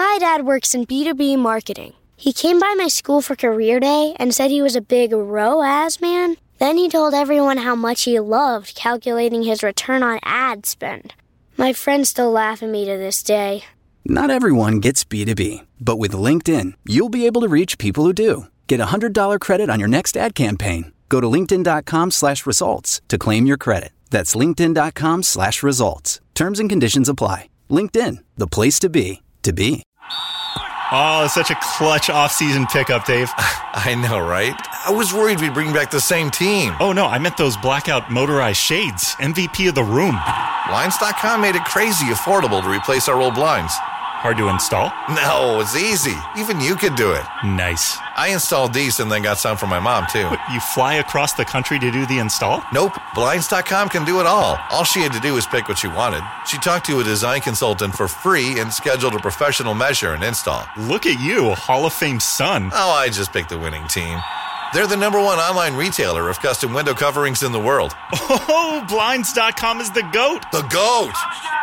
My dad works in B2B marketing. He came by my school for career day and said he was a big ROAS man. Then he told everyone how much he loved calculating his return on ad spend. My friends still laugh at me to this day. Not everyone gets B2B, but with LinkedIn, you'll be able to reach people who do. Get a $100 credit on your next ad campaign. Go to linkedin.com/results to claim your credit. That's linkedin.com/results. Terms and conditions apply. LinkedIn, the place to be, to be. Oh, such a clutch off-season pickup, Dave. I know, right? I was worried we'd bring back the same team. Oh, no, I meant those blackout motorized shades. MVP of the room. Blinds.com made it crazy affordable to replace our old blinds. Hard to install? No, it's easy. Even you could do it. Nice. I installed these and then got some for my mom, too. What, you fly across the country to do the install? Nope. Blinds.com can do it all. All she had to do was pick what she wanted. She talked to a design consultant for free and scheduled a professional measure and install. Look at you, a Hall of Fame son. Oh, I just picked the winning team. They're the #1 online retailer of custom window coverings in the world. Oh, Blinds.com is the GOAT. The GOAT!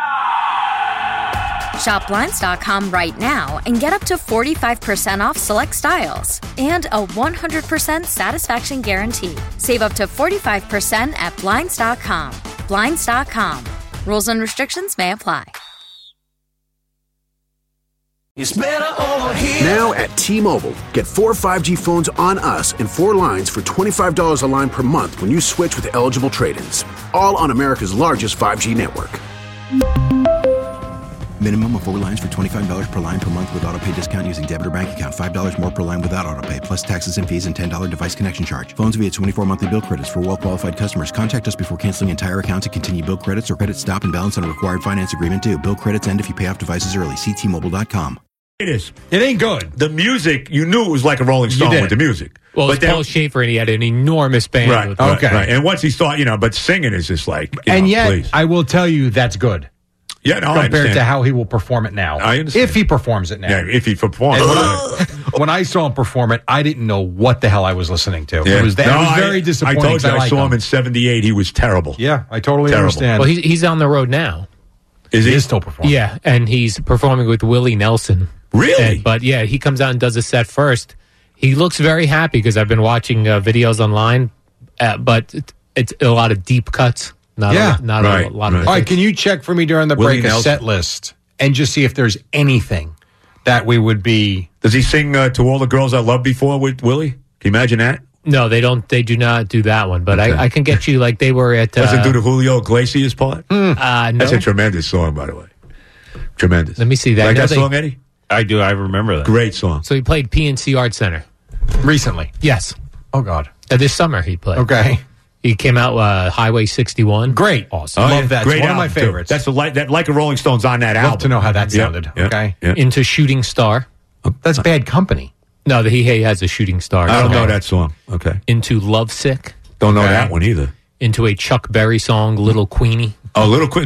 Shop Blinds.com right now and get up to 45% off select styles and a 100% satisfaction guarantee. Save up to 45% at Blinds.com. Blinds.com. Rules and restrictions may apply. It's better over here. Now at T-Mobile, get 4 5G phones on us and 4 lines for $25 a line per month when you switch with eligible trade-ins. All on America's largest 5G network. Minimum of 4 lines for $25 per line per month with autopay discount using debit or bank account. $5 more per line without autopay, plus taxes and fees and $10 device connection charge. Phones via 24 monthly bill credits for well-qualified customers. Contact us before canceling entire account to continue bill credits or credit stop and balance on a required finance agreement due. Bill credits end if you pay off devices early. See T-Mobile.com. It is. It ain't good. The music, you knew it was like a Rolling Stone with the music. Well, but it's Paul Schaefer, and he had an enormous band. Right, with okay. Right. And once he started, but singing is just like, and know, yet, please. I will tell you that's good. Yeah, no, compared to how he will perform it now. I understand. If he performs it now. Yeah, if he performs it. When I saw him perform it, I didn't know what the hell I was listening to. Yeah. It was very disappointing. I told you, I saw him in 78. He was terrible. Yeah, I totally understand. Well, he's on the road now. Is he? He is still performing. Yeah, and he's performing with Willie Nelson. Really? But yeah, he comes out and does a set first. He looks very happy because I've been watching videos online, but it's a lot of deep cuts. Not a lot of. All right, can you check for me during the break a set list and just see if there's anything that we would be? Does he sing To All the Girls I Loved Before with Willie? Can you imagine that? No, they don't. They do not do that one. But okay. I can get you like they were at. Doesn't do the Julio Iglesias part. No. That's a tremendous song, by the way. Tremendous. Let me see that. Like that song, Eddie? I do. I remember that. Great song. So he played PNC Art Center recently. Yes. Oh God. This summer he played. Okay. He came out Highway 61. Great. Awesome. Love that. Great It's one of my album, too. favorites. That's that Like a Rolling Stone's on that album. Love to know how that sounded. Okay. Into Shooting Star. That's Bad Company. No, he has a Shooting Star. I don't know that song. Okay. Into Lovesick. Don't know that one either. Into a Chuck Berry song, Little Queenie. Oh, Little Queenie.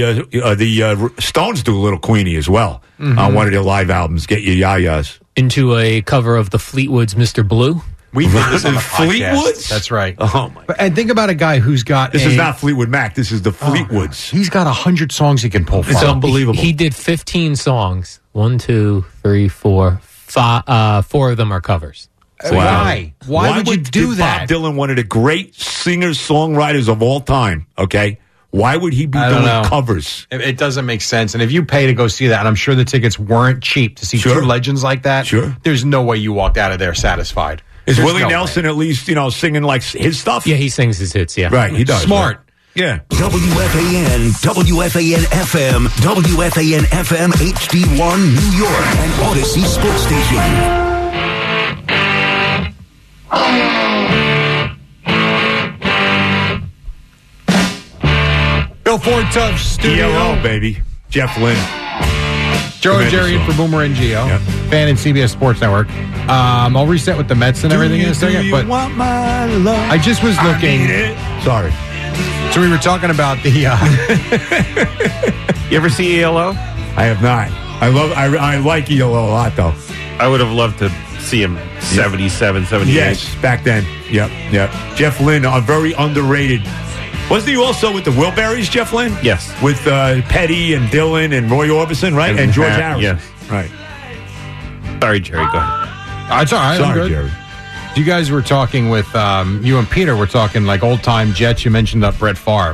The Stones do Little Queenie as well on one of their live albums. Get Your Yayas. Into a cover of the Fleetwood's Mr. Blue. We did this on the Fleetwoods? That's right. Oh my! And think about a guy who's got. This is not Fleetwood Mac. This is the Fleetwoods. He's got 100 songs he can pull from. It's unbelievable. He did 15 songs. 1, 2, 3, 4, 5. 4 of them are covers. So why? Why would you do that? Bob Dylan, one of the great singers, songwriters of all time. Okay. Why would he be doing covers? It doesn't make sense. And if you pay to go see that, and I'm sure the tickets weren't cheap to see two legends like that, there's no way you walked out of there satisfied. Is Willie Nelson at least, singing like his stuff? Yeah, he sings his hits, yeah. Right, he does. Smart. Right? Yeah. WFAN, WFAN FM, WFAN FM HD1 New York, and Odyssey Sports Station. Bill Ford Tough Studio. ELO, baby. Jeff Lynne. Joe and Jerry in for Boomer and Gio. Yep. Fan and CBS Sports Network. I'll reset with the Mets and everything in a second. But I just was looking. Sorry. So we were talking about the. You ever see ELO? I have not. I like ELO a lot, though. I would have loved to see him 77, 78. Yes, back then. Yep. Jeff Lynne, a very underrated. Wasn't he also with the Wilburys, Jeff Lynne? Yes. With Petty and Dylan and Roy Orbison, right? And George Harrison. Yes. Right. Sorry, Jerry. Go ahead. It's all right. Sorry, Jerry. You guys were talking with you and Peter. Were talking like old time Jets. You mentioned Brett Favre,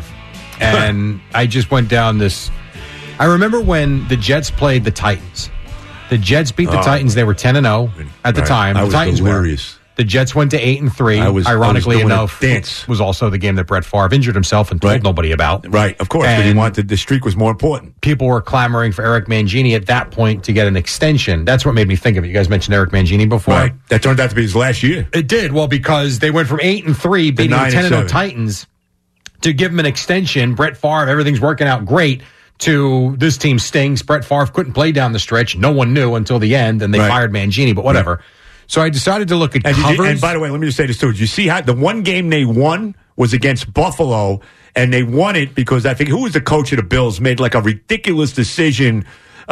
and I just went down this. I remember when the Jets played the Titans. The Jets beat the Titans. They were 10-0 at the time. I The was Titans delirious. The Jets went to 8-3. Ironically enough, was also the game that Brett Favre injured himself and told nobody about. Right, of course. But he wanted the streak was more important. People were clamoring for Eric Mangini at that point to get an extension. That's what made me think of it. You guys mentioned Eric Mangini before. Right. That turned out to be his last year. It did. Well, because they went from 8-3 beating the 10-0 Titans to give him an extension. Brett Favre, everything's working out great. To this team stinks. Brett Favre couldn't play down the stretch. No one knew until the end, and they fired Mangini. But whatever. Right. So I decided to look at covers. And by the way, let me just say this too. Did you see how the one game they won was against Buffalo, and they won it because I think who was the coach of the Bills made like a ridiculous decision.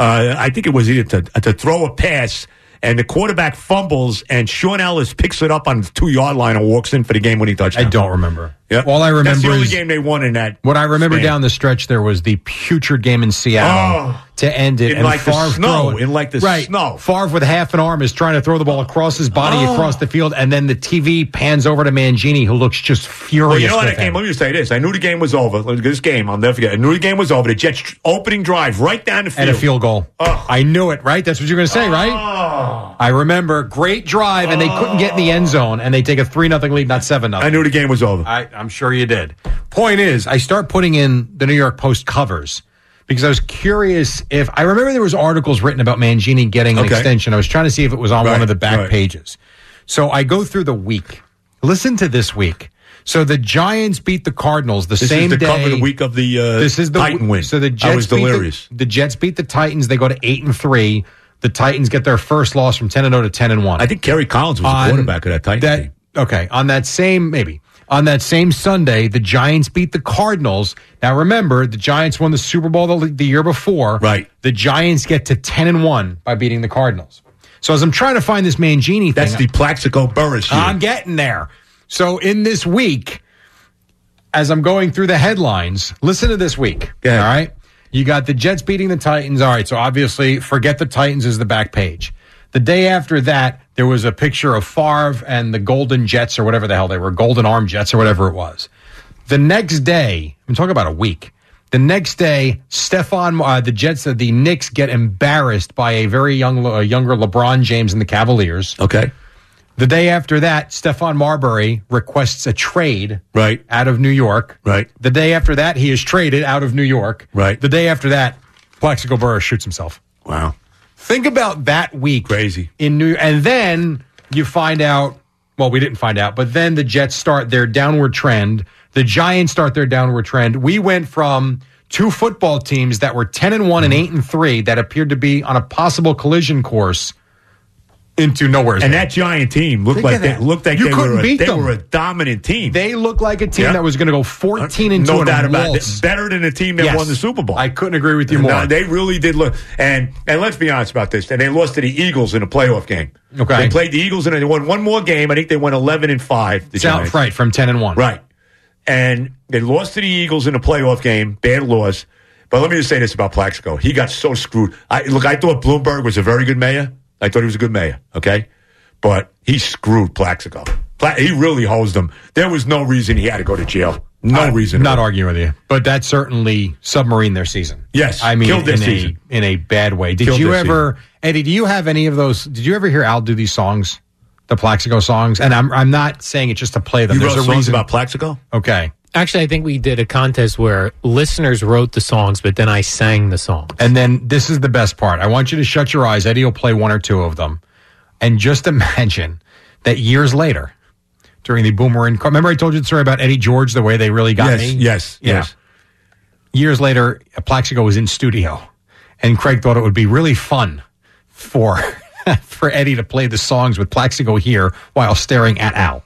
I think it was either to throw a pass, and the quarterback fumbles, and Sean Ellis picks it up on the 2-yard line and walks in for the game-winning touchdown. I don't remember. Yep. All I remember That's the only is game they won in that. What I remember span. down the stretch, there was the putrid game in Seattle to end it. In like the snow. In like the snow. Favre with half an arm is trying to throw the ball across his body across the field, and then the TV pans over to Mangini, who looks just furious. Well, you know what? with That game, let me just say this. I knew the game was over. This game, I'll never forget. I knew the game was over. The Jets opening drive right down the field. And a field goal. I knew it, right? That's what you're going to say, right? I remember. Great drive, and they couldn't get in the end zone, and they take a 3-0 lead, not 7-0. I knew the game was over. I'm sure you did. Point is, I start putting in the New York Post covers because I was curious if I remember there was articles written about Mangini getting an extension. I was trying to see if it was on one of the back pages. So I go through the week. Listen to this week. So the Giants beat the Cardinals the same day. This is the cover of the week of the this is the Titan win. So the Jets I was delirious. The Jets beat the Titans. They go to 8-3. The Titans get their first loss from 10-0 to 10-1. I think Kerry Collins was the quarterback of that Titans team. Okay, on that same Sunday, the Giants beat the Cardinals. Now remember, the Giants won the Super Bowl the year before. Right. The Giants get to 10-1 by beating the Cardinals. So as I'm trying to find this Mangini thing, that's the Plaxico Burress year. I'm getting there. So in this week, as I'm going through the headlines, listen to this week. All right. You got the Jets beating the Titans. All right, so obviously, forget the Titans is the back page. The day after that, there was a picture of Favre and the Golden Jets or whatever the hell they were, Golden Arm Jets or whatever it was. The next day, I'm talking about a week. The next day, the Knicks get embarrassed by a very younger LeBron James and the Cavaliers. Okay. The day after that, Stephon Marbury requests a trade out of New York. Right. The day after that, he is traded out of New York. Right. The day after that, Plaxico Burress shoots himself. Wow. Think about that week. Crazy. And then you find out, well, we didn't find out, but then the Jets start their downward trend. The Giants start their downward trend. We went from two football teams that were 10-1 and 8-3 that appeared to be on a possible collision course into nowhere. And that Giant team looked like they were a dominant team. They looked like a team that was going to go 14-2. No doubt about it. Better than the team that won the Super Bowl. I couldn't agree with you more. No, they really did look. And let's be honest about this. And they lost to the Eagles in a playoff game. Okay. They played the Eagles and they won one more game. I think they won 11-5. The Giants. Right, from 10-1. Right. And they lost to the Eagles in a playoff game. Bad loss. But let me just say this about Plaxico. He got so screwed. I thought Bloomberg was a very good mayor. I thought he was a good mayor, okay? But he screwed Plaxico. He really hosed him. There was no reason he had to go to jail. No reason. Not arguing with you. But that certainly submarined their season. Yes. I mean, killed their season. In a bad way. Did Killed you their ever, season. Eddie, do you have any of those? Did you ever hear Al do these songs? The Plaxico songs? And I'm not saying it just to play them. You There's wrote a songs reason about Plaxico? Okay. Actually, I think we did a contest where listeners wrote the songs, but then I sang the songs. And then this is the best part. I want you to shut your eyes. Eddie will play one or two of them. And just imagine that years later, during the Boomerang, remember I told you the story about Eddie George, the way they really got me? Yes. Years later, Plaxico was in studio, and Craig thought it would be really fun for Eddie to play the songs with Plaxico here while staring at Al.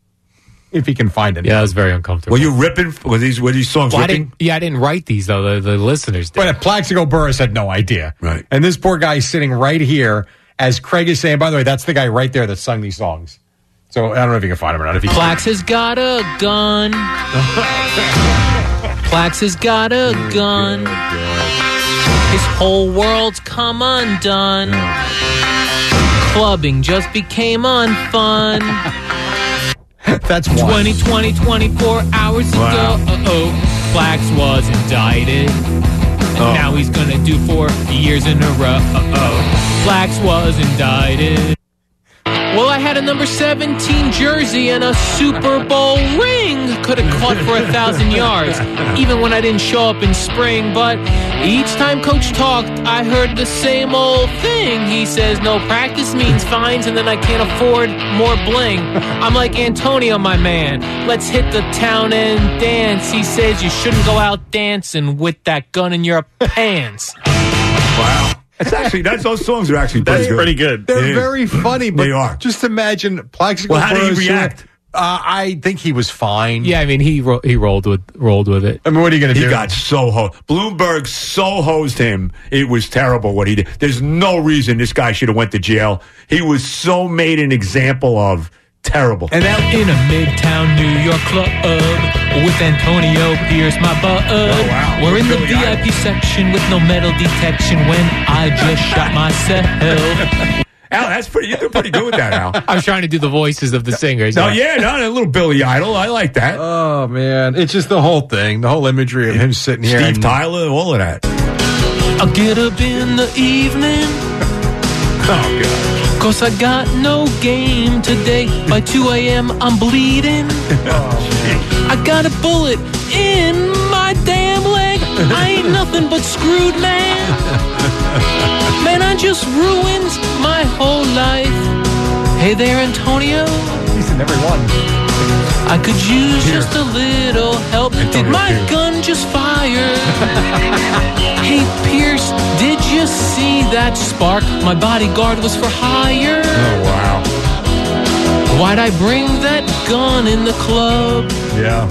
If he can find it. Yeah, it was very uncomfortable. Were you ripping? Were these songs ripping? I didn't write these, though. The listeners did. But Plaxico Burress had no idea. Right. And this poor guy is sitting right here as Craig is saying, by the way, that's the guy right there that sung these songs. So I don't know if you can find him or not. If Plax has got a gun. Plax has got a gun. His whole world's come undone. clubbing just became unfun. That's one. 24 hours ago, Flax was indicted. And now he's gonna do 4 years in a row. Flax was indicted. Well, I had a number 17 jersey and a Super Bowl ring. Could have caught for 1,000 yards, even when I didn't show up in spring. But each time Coach talked, I heard the same old thing. He says no practice means fines, and then I can't afford more bling. I'm like, Antonio, my man, let's hit the town and dance. He says you shouldn't go out dancing with that gun in your pants. Wow. Those songs are actually pretty good. They're very funny, but they are. Just imagine Plaxico. Well, how did he react? I think he was fine. Yeah, I mean, he rolled with it. I mean, what are you going to do? He got so hosed. Bloomberg so hosed him. It was terrible what he did. There's no reason this guy should have went to jail. He was so made an example of. Terrible. And out in a Midtown New York club with Antonio Pierce, my bud. Oh, wow. We're in the VIP section with no metal detection when I just shot myself. Al, you do pretty good with that, Al. I was trying to do the voices of the singers. A little Billy Idol. I like that. Oh, man. It's just the whole thing, the whole imagery of him sitting here. Steve Tyler, all of that. I'll get up in the evening. Oh, God. 'Cause I got no game today. By 2 a.m. I'm bleeding. I got a bullet in my damn leg. I ain't nothing but screwed, man. Man, I just ruined my whole life. Hey there, Antonio. He's in every one. I could use just a little help. Did my gun just fire? Hey, Pierce, did you see that spark? My bodyguard was for hire. Oh, wow. Why'd I bring that gun in the club? Yeah.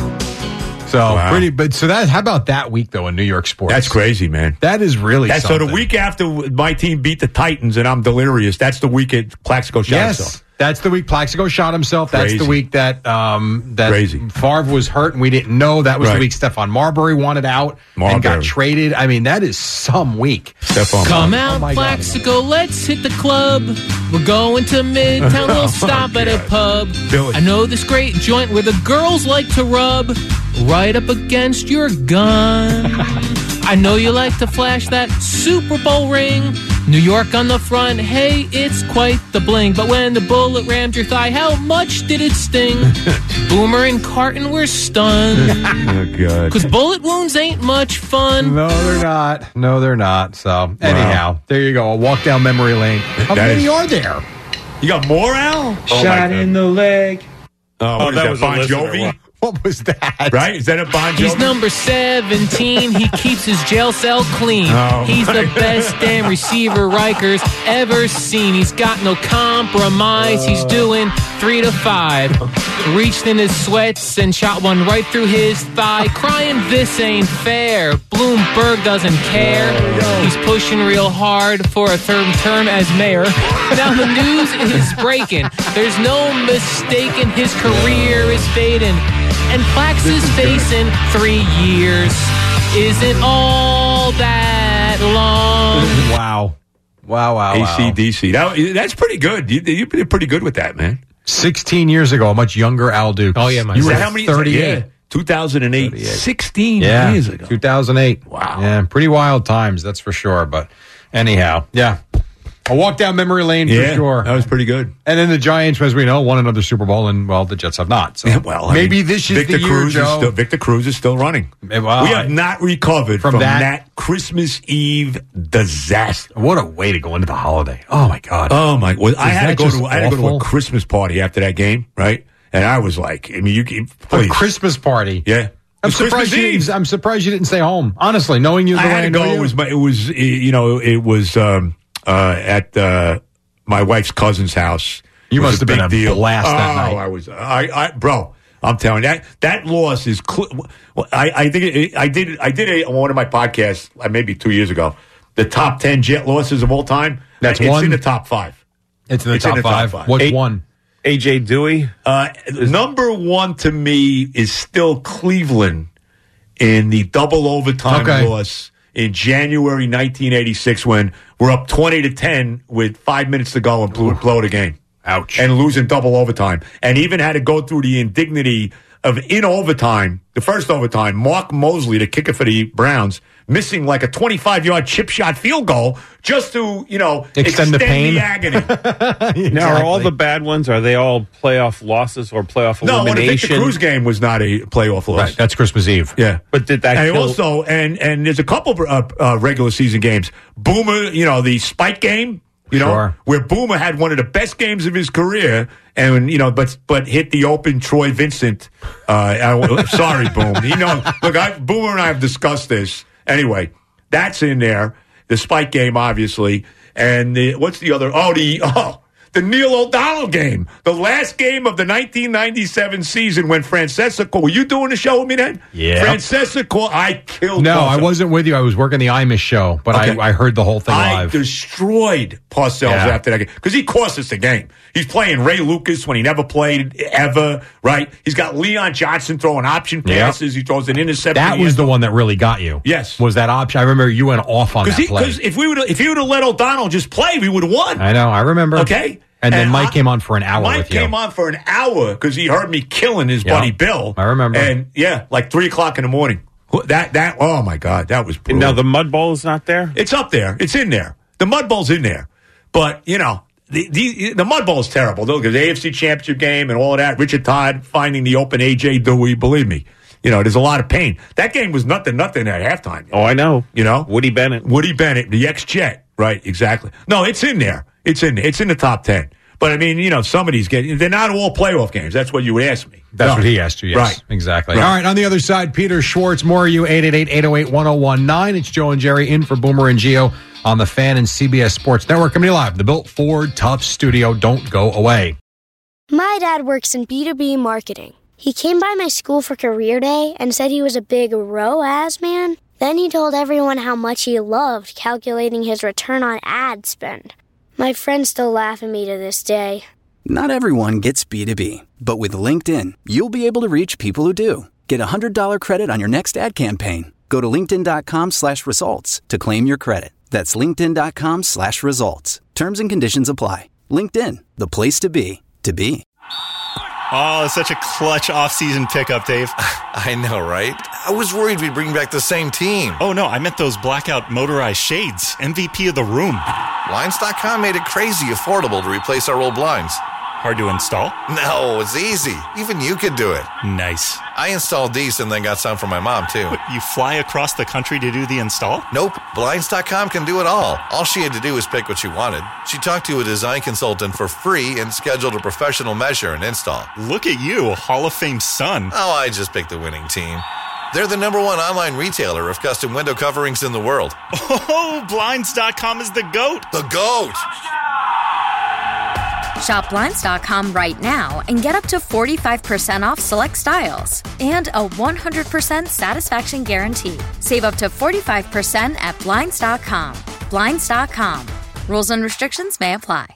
So pretty, but so that. How about that week though in New York sports? That's crazy, man. That is really something. So the week after my team beat the Titans and I'm delirious. That's the week Plaxico shot himself. That's the week Plaxico shot himself. That's Crazy. the week that Crazy. Favre was hurt and we didn't know. That was Right. the week Stephon Marbury wanted out and got traded. I mean, that is some week. Come out, Plaxico, let's hit the club. We're going to Midtown, we'll stop at a pub. Billy. I know this great joint where the girls like to rub right up against your gun. I know you like to flash that Super Bowl ring. New York on the front, hey, it's quite the bling. But when the bullet rammed your thigh, how much did it sting? Boomer and Carton were stunned. Oh, God. Because bullet wounds ain't much fun. No, they're not. No, they're not. So, anyhow, there you go. A walk down memory lane. How many are there? You got more, Al? Shot in the leg. What is that, was Bon a listener. Jovi? What was that? Right? Is that a Bon Jovi? He's number 17. He keeps his jail cell clean. Oh, He's the my best damn receiver Rikers ever seen. He's got no compromise. He's doing 3 to 5. Reached in his sweats and shot one right through his thigh. Crying, this ain't fair. Bloomberg doesn't care. He's pushing real hard for a third term as mayor. Now the news is breaking. There's no mistaking his career is fading. And Plax is facing 3 years. Isn't all that long? Wow. Wow. AC/DC. That's pretty good. You did pretty good with that, man. 16 years ago, a much younger Al Dukes. Oh, yeah, my You were son. How many? 38. Yeah, 2008. 38. 16 Yeah, years ago. 2008. Wow. Yeah, pretty wild times, that's for sure. But anyhow, yeah. A walk down memory lane for sure. That was pretty good. And then the Giants, as we know, won another Super Bowl, and, well, the Jets have not. So maybe this is Victor the year, Cruz Joe. Victor Cruz is still running. Well, we have not recovered from that- that Christmas Eve disaster. What a way to go into the holiday. Oh, my God. Oh, my. Well, I had to that go just to a awful? Christmas party after that game, right? And I was like, I mean, you can, please. A Christmas party. Yeah. I'm It was surprised, Christmas Eve. I'm surprised you didn't stay home. Honestly, knowing you the I way had I to know go. you. It was at my wife's cousin's house. You It was must have a been big a deal. blast that night. I was, bro. I'm telling you that loss is. I think I did one of my podcasts maybe 2 years ago. The top 10 Jet losses of all time. That's it's one? in the top 5. It's in the top five. What's one? A.J. Dewey. Number one to me is still Cleveland in the double overtime Okay. loss in January 1986 when we're up 20-10 with 5 minutes to go and blow the game. Ouch. And losing double overtime. And even had to go through the indignity of in overtime, the first overtime, Mark Mosley, the kicker for the Browns, missing like a 25-yard chip shot field goal just to, extend the pain. The agony. Exactly. Now, are all the bad ones, are they all playoff losses or playoff elimination? No, I think the Cruz game was not a playoff loss. Right, that's Christmas Eve. Yeah. But did that and kill? Also, and there's a couple of regular season games. Boomer, the spike game, Sure. where Boomer had one of the best games of his career, and but hit the open Troy Vincent. Sorry, Boom. Look, Boomer and I have discussed this. Anyway, that's in there. The spike game, obviously, and what's the other? The Neil O'Donnell game, the last game of the 1997 season when Francesca. Were you doing the show with me then? Yeah. Francesca, I killed. No, Parcells. I wasn't with you. I was working the Imus show, but Okay. I heard the whole thing live. I destroyed Parcells after that game because he cost us the game. He's playing Ray Lucas when he never played ever, right? He's got Leon Johnson throwing option passes. He throws an interception. That was the one that really got you. Yes. Was that option? I remember you went off on that play. Because if he would have let O'Donnell just play, we would have won. I know. I remember. Okay. And then Mike came on for an hour Mike with you. came on for an hour because he heard me killing his buddy Bill. I remember. And like 3 o'clock in the morning. That oh my God, that was brutal. Now the Mud Bowl is not there? It's up there. It's in there. The Mud Bowl's in there. But, the Mud Bowl is terrible, though, because the AFC Championship game and all of that, Richard Todd finding the open A.J. Dewey, believe me. There's a lot of pain. That game was nothing at halftime. Oh, I know. Woody Bennett, the ex-Jet. Right, exactly. No, it's in there. It's in the top 10. But, I mean, some of these games, they're not all playoff games. That's what you would ask me. That's what he asked you, yes. Right. Exactly. Right. All right, on the other side, Peter Schwartz, more of you, 888-808-1019. It's Joe and Jerry in for Boomer and Gio on the Fan and CBS Sports Network. Coming live, the Built Ford Tough Studio. Don't go away. My dad works in B2B marketing. He came by my school for career day and said he was a big ROAS man. Then he told everyone how much he loved calculating his return on ad spend. My friends still laugh at me to this day. Not everyone gets B2B, but with LinkedIn, you'll be able to reach people who do. Get a $100 credit on your next ad campaign. Go to linkedin.com/results to claim your credit. That's linkedin.com/results. Terms and conditions apply. LinkedIn, the place to be, to be. Oh, it's such a clutch off-season pickup, Dave. I know, right? I was worried we'd bring back the same team. Oh, no, I meant those blackout motorized shades. MVP of the room. Blinds.com made it crazy affordable to replace our old blinds. Hard to install? No, it's easy. Even you could do it. Nice. I installed these and then got some for my mom, too. What, you fly across the country to do the install? Nope. Blinds.com can do it all. All she had to do was pick what she wanted. She talked to a design consultant for free and scheduled a professional measure and install. Look at you, Hall of Fame son. Oh, I just picked the winning team. They're the #1 online retailer of custom window coverings in the world. Oh, Blinds.com is the GOAT. The GOAT! Shop Blinds.com right now and get up to 45% off select styles and a 100% satisfaction guarantee. Save up to 45% at Blinds.com. Blinds.com. Rules and restrictions may apply.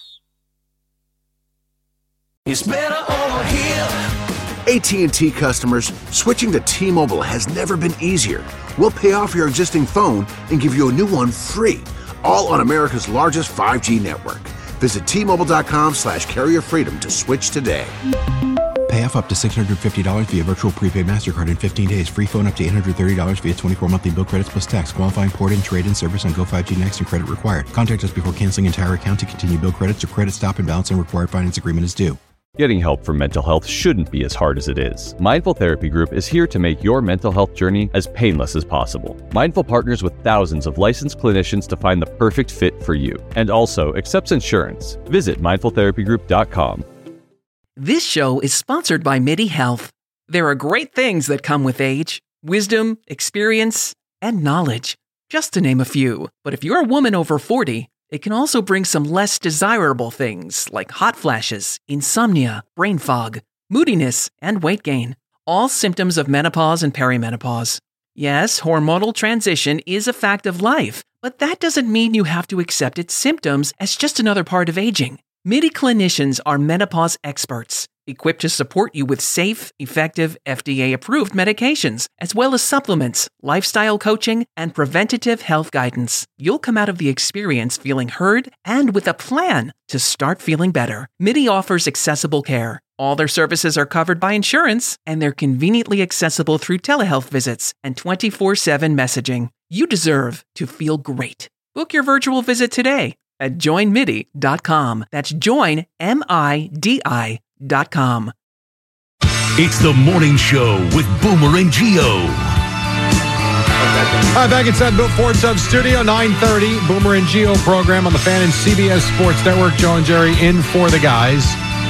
It's better over here. AT&T customers, switching to T-Mobile has never been easier. We'll pay off your existing phone and give you a new one free, all on America's largest 5G network. Visit T-Mobile.com/carrier freedom to switch today. Pay off up to $650 via virtual prepaid MasterCard in 15 days. Free phone up to $830 via 24 monthly bill credits plus tax. Qualifying port-in, trade-in service on Go5G Next and credit required. Contact us before canceling entire account to continue bill credits or credit stop and balance and required finance agreement is due. Getting help for mental health shouldn't be as hard as it is. Mindful Therapy Group is here to make your mental health journey as painless as possible. Mindful partners with thousands of licensed clinicians to find the perfect fit for you, and also accepts insurance. Visit mindfultherapygroup.com. This show is sponsored by MIDI Health. There are great things that come with age: wisdom, experience, and knowledge, just to name a few. But if you're a woman over 40, it can also bring some less desirable things like hot flashes, insomnia, brain fog, moodiness, and weight gain. All symptoms of menopause and perimenopause. Yes, hormonal transition is a fact of life, but that doesn't mean you have to accept its symptoms as just another part of aging. MIDI clinicians are menopause experts. equipped to support you with safe, effective, FDA-approved medications, as well as supplements, lifestyle coaching, and preventative health guidance. You'll come out of the experience feeling heard and with a plan to start feeling better. MIDI offers accessible care. All their services are covered by insurance, and they're conveniently accessible through telehealth visits and 24/7 messaging. You deserve to feel great. Book your virtual visit today at joinmidi.com. That's joinmidi.com. It's the morning show with Boomer and Gio. All right, back inside Bill Ford Sub Studio, 9:30. Boomer and Gio program on the Fan and CBS Sports Network. Joe and Jerry in for the guys.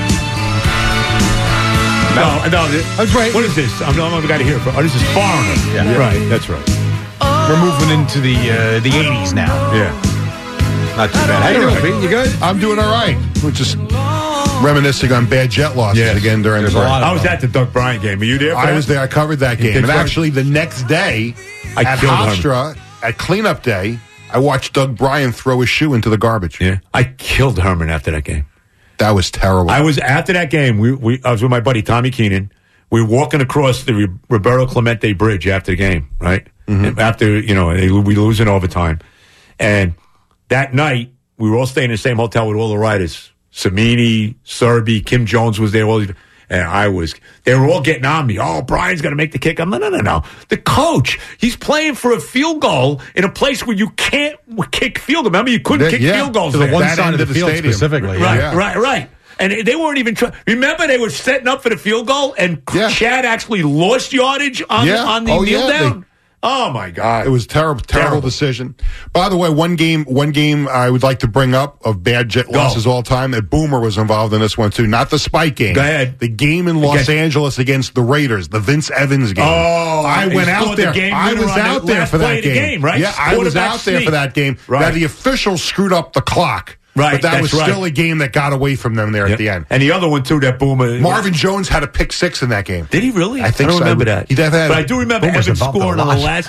No. That's right. What is this? I'm the guy to hear from. Oh, this is Foreigner. Yeah. Right. That's right. We're moving into the 80s now. Yeah. Not too bad. How you doing, Pete? You good? I'm doing all right. We're just reminiscing on bad jet losses again during the break. I was at the Doug Bryant game. Were you there? I was there. I covered that game. And actually, the next day at Hofstra, at cleanup day, I watched Doug Bryant throw his shoe into the garbage. Yeah. I killed Herman after that game. That was terrible. I was after that game. I was with my buddy Tommy Keenan. We were walking across the Roberto Clemente Bridge after the game, right? Mm-hmm. After we lose in overtime, and that night we were all staying in the same hotel with all the writers. Samini, Serby, Kim Jones was there. And they were all getting on me. Oh, Brian's going to make the kick. I'm like, no. The coach, he's playing for a field goal in a place where you can't kick field goals. Remember, you couldn't kick field goals to there. the one side of the field stadium. Specifically. Right. And they weren't even trying. Remember, they were setting up for the field goal, and Chad actually lost yardage on the kneel down. Oh, my God. It was terrible decision. By the way, one game I would like to bring up of bad jet losses all time, that Boomer was involved in this one, too. Not the Spike game. Go ahead. The game in Los Angeles against the Raiders, the Vince Evans game. Oh, I went out there. I was out there for that game. Right? Yeah, I was out there for that game. Right. Now, the officials screwed up the clock. Right, but that was still a game that got away from them there at the end. And the other one, too, that Boomer. Marvin Jones had a pick six in that game. Did he really? I think I don't remember that. But I do remember Evans scoring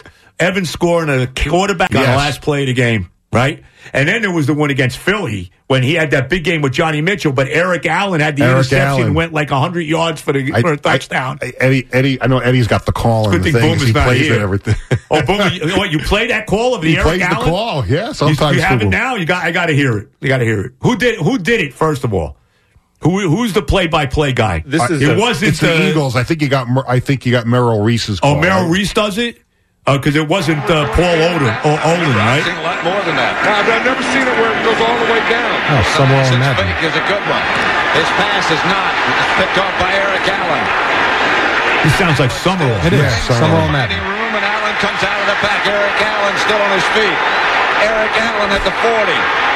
a quarterback on the last play of the game, right? And then there was the one against Philly when he had that big game with Johnny Mitchell, but Eric Allen had the interception and went like 100 yards for a touchdown. Eddie, I know Eddie's got the call and the things. He plays it, everything. Oh, Boomer, you play that call of the Eric Allen? He plays the call, yeah. Sometimes you have it now? I got to hear it. You got to hear it. Who did it, first of all? Who's the play-by-play guy? It's the Eagles. I think you got Merrill Reese's call. Oh, Merrill Reese does it? Because it wasn't Paul Olin, right? I've seen a lot more than that. I've never seen it where it goes all the way down. Oh, somewhere on that. Fake is a good one. His pass is not. It's picked off by Eric Allen. He sounds like Summerall. It is. Summerall on that. Room and Allen comes out of the back. Eric Allen still on his feet. Eric Allen at the 40.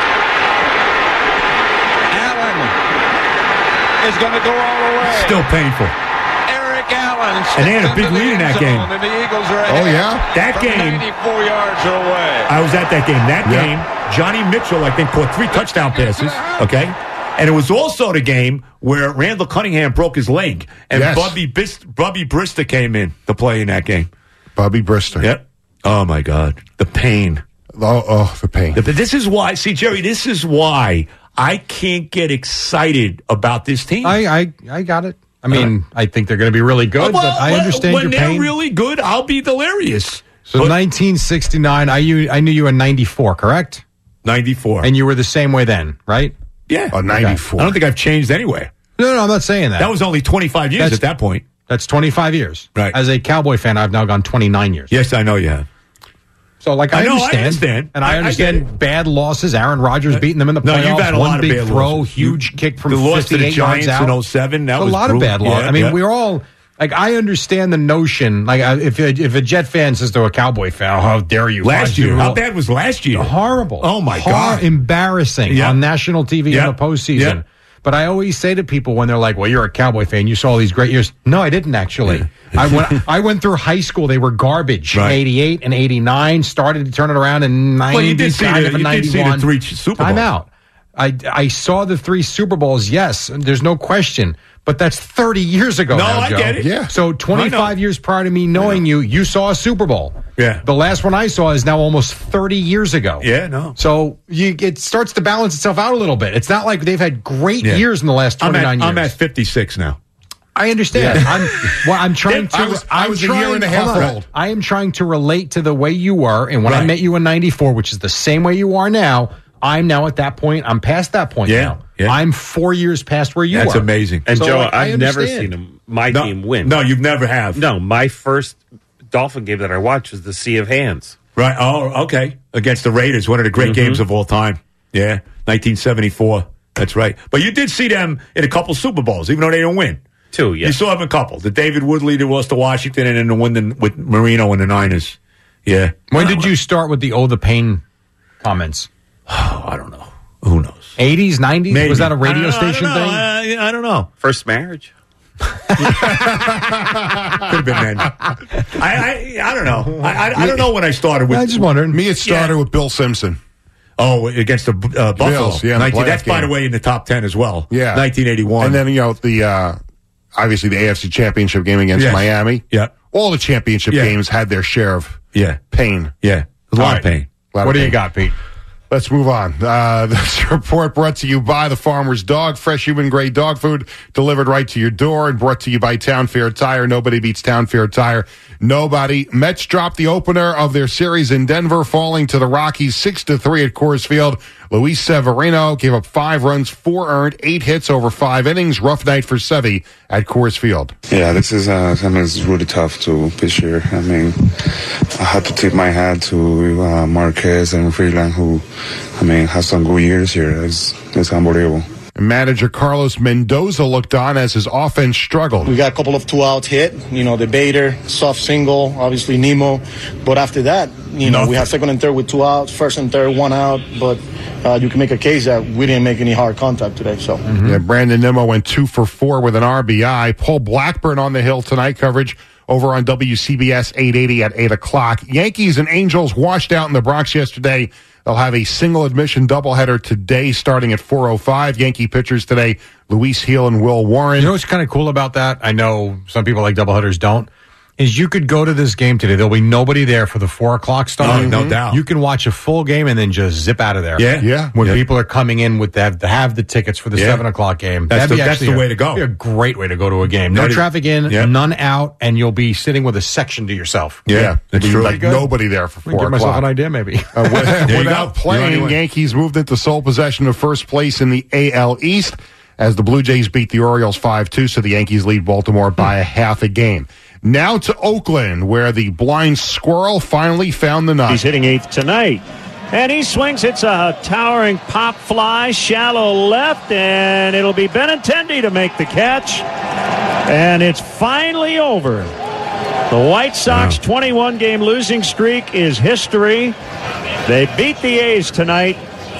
Allen is going to go all the way. Still painful. Allen, and they had a big lead in that game. And the Eagles are ahead. Oh, yeah? That game. 94 yards away. I was at that game. That game, Johnny Mitchell, I think, caught 3 touchdown passes. Okay? And it was also the game where Randall Cunningham broke his leg. And Bubby Brister came in to play in that game. Bubby Brister. Yep. Oh, my God. The pain. Oh, the pain. This is why. See, Jerry, this is why I can't get excited about this team. I got it. I mean, I think they're going to be really good, but I understand your pain. When they're really good, I'll be delirious. So 1969, I knew you in 94, correct? 94. And you were the same way then, right? Yeah. Oh, 94. I don't think I've changed anyway. No, I'm not saying that. That was only 25 years at that point. That's 25 years. Right. As a Cowboy fan, I've now gone 29 years. Yes, I know you have. So, I understand. And I understand bad losses. Aaron Rodgers beating them in the playoffs. No, you've had a lot of big bad throw, losses. huge kick from 58 loss to the Giants yards out. in 07. That was a lot of bad losses. Yeah, I mean, we're all I understand the notion. If a Jet fan says to a Cowboy fan, oh, "How dare you?" Last year, how bad was last year? Horrible. Oh my God, embarrassing on national TV in the postseason. Yep. But I always say to people when they're like, "Well, you're a Cowboy fan. You saw all these great years." No, I didn't actually. I went through high school. They were garbage. Right. 88 and 89. Started to turn it around in 90. Well, you did see the 3 Super Bowls. I'm out. I saw the 3 Super Bowls. Yes, there's no question. But that's 30 years ago. No, now, I Joe. get it. Yeah. So 25 years prior to me knowing you saw a Super Bowl. Yeah. The last one I saw is now almost 30 years ago. Yeah, no. So it starts to balance itself out a little bit. It's not like they've had great years in the last 29 years. I'm at 56 now. I understand. Yeah. I'm trying to. I was a year and a half old. I am trying to relate to the way you were, and when I met you in '94, which is the same way you are now. I'm now at that point. I'm past that point now. Yeah. I'm 4 years past where you are. That's amazing. And So, Joe, like, I I've never understand. seen my team win. No, you've never have. No, my first Dolphin game that I watched was the Sea of Hands. Right. Oh, okay. Against the Raiders, one of the great games of all time. Yeah, 1974. That's right. But you did see them in a couple Super Bowls, even though they didn't win. 2, yeah. You saw them in a couple. The David Woodley that lost to Washington, and then the one with Marino and the Niners. Yeah. When did you start with the the pain comments? I don't know. Who knows? 80s, 90s? Maybe. Was that a radio station thing? I don't know. First marriage? Could have been then. I don't know. I don't know when I started with. I just wondering. Me, it started with Bill Simpson. Oh, against the Buffalo. Bills, yeah, the playoff that's, by game. the way, in the top 10 as well. Yeah. 1981. And then, the obviously the AFC Championship game against Miami. Yeah. All the championship games had their share of pain. Yeah. A lot of pain. What do you got, Pete? Let's move on. This report brought to you by the Farmer's Dog. Fresh human-grade dog food delivered right to your door and brought to you by Town Fair Tire. Nobody beats Town Fair Tire. Nobody. Mets dropped the opener of their series in Denver, falling to the Rockies 6-3 at Coors Field. Luis Severino gave up 5 runs, 4 earned, 8 hits over 5 innings. Rough night for Sevy at Coors Field. Yeah, this is it's really tough to pitch here. I mean, I have to tip my hat to Marquez and Freeland, who, has some good years here. It's unbelievable. Manager Carlos Mendoza looked on as his offense struggled. We got a couple of 2-outs hit, the Bader, soft single, obviously Nemo. But after that, we had second and third with 2 outs, first and third, 1 out. But you can make a case that we didn't make any hard contact today. So Yeah, Brandon Nimmo went 2 for 4 with an RBI. Paul Blackburn on the hill tonight. Coverage over on WCBS 880 at 8 o'clock. Yankees and Angels washed out in the Bronx yesterday. They'll have a single admission doubleheader today starting at 4:05. Yankee pitchers today, Luis Heel and Will Warren. You know what's kind of cool about that? I know some people like doubleheaders don't. Is you could go to this game today. There'll be nobody there for the 4 o'clock start. No doubt. You can watch a full game and then just zip out of there. Yeah. When people are coming in with have the tickets for the 7 o'clock game. That's the way to go. That'd be a great way to go to a game. No traffic in, none out, and you'll be sitting with a section to yourself. Yeah. That's true. Like nobody there for 4 Give o'clock. myself an idea, maybe. Without playing, Yankees moved into sole possession of first place in the AL East as the Blue Jays beat the Orioles 5-2, so the Yankees lead Baltimore by a half a game. Now to Oakland, where the blind squirrel finally found the nut. He's hitting 8th tonight. And he swings. It's a towering pop fly, shallow left, and it'll be Benintendi to make the catch. And it's finally over. The White Sox 21-game losing streak is history. They beat the A's tonight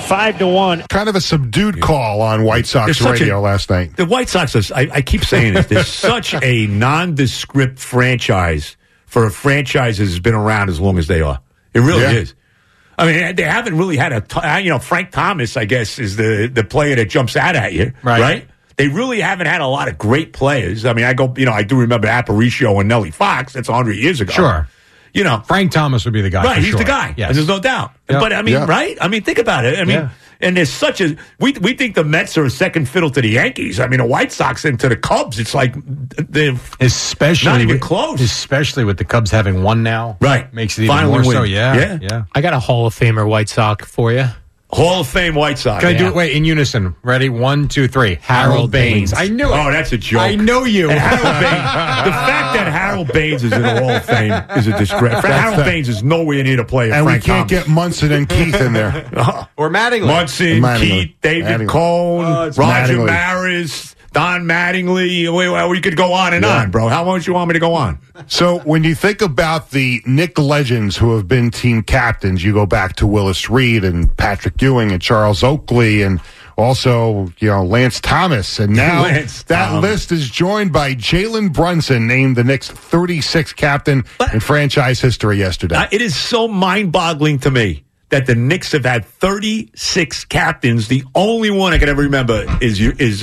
5-1. Kind of a subdued call on White Sox radio last night. The White Sox, I keep saying this, they're such a nondescript franchise for a franchise that has been around as long as they are. It really is. I mean, they haven't really had Frank Thomas, I guess, is the player that jumps out at you, right? They really haven't had a lot of great players. I mean, I do remember Aparicio and Nellie Fox. That's 100 years ago. Sure. Frank Thomas would be the guy. Right, for he's sure. the guy. Yes. And there's no doubt. Yep. But I mean, right? I mean, think about it. I mean, and there's such a we think the Mets are a second fiddle to the Yankees. I mean, the White Sox and to the Cubs, it's like they're especially not even close. Especially with the Cubs having won now, right? Makes it even more so. Yeah. I got a Hall of Famer White Sox for you. Hall of Fame White Sox. Can I do it? Wait, in unison. Ready? 1, 2, 3. Harold Baines. I knew it. Oh, that's a joke. I know you. And Harold Baines. The fact that Harold Baines is in the Hall of Fame is a disgrace. Harold Baines is nowhere near to play. And Frank we can't Thomas. get Munson and Keith in there. Or Mattingly. Munson, Keith, David Cohn, Roger Mattingly. Maris, Don Mattingly. We could go on and on, bro. How much you want me to go on? So when you think about the Nick legends who have been team captains, you go back to Willis Reed and Patrick Ewing and Charles Oakley and also, Lance Thomas. And now that list is joined by Jalen Brunson, named the Knicks' 36th captain in franchise history yesterday. It is so mind-boggling to me that the Knicks have had 36 captains. The only one I can ever remember is